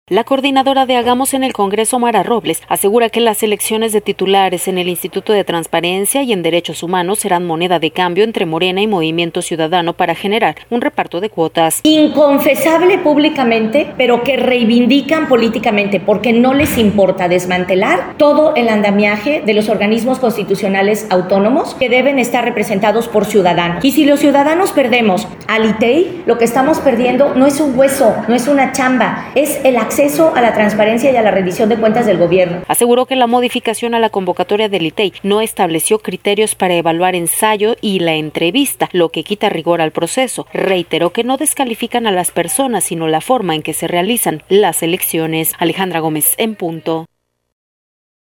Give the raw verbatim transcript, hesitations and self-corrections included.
La coordinadora de Hagamos en el Congreso, Mara Robles, asegura que las elecciones de titulares en el Instituto de Transparencia y en Derechos Humanos serán moneda de cambio entre Morena y Movimiento Ciudadano para generar un reparto de cuotas. Inconfesable públicamente, pero que reivindican políticamente, porque no les importa desmantelar todo el andamiaje de los organismos constitucionales autónomos que deben estar representados por ciudadanos. Y si los ciudadanos perdemos al I T E I, lo que estamos perdiendo no es un hueso, no es una chamba, es el acceso acceso a la transparencia y a la rendición de cuentas del gobierno. Aseguró que la modificación a la convocatoria del I T E I no estableció criterios para evaluar ensayo y la entrevista, lo que quita rigor al proceso. Reiteró que no descalifican a las personas, sino la forma en que se realizan las elecciones. Alejandra Gómez, en punto.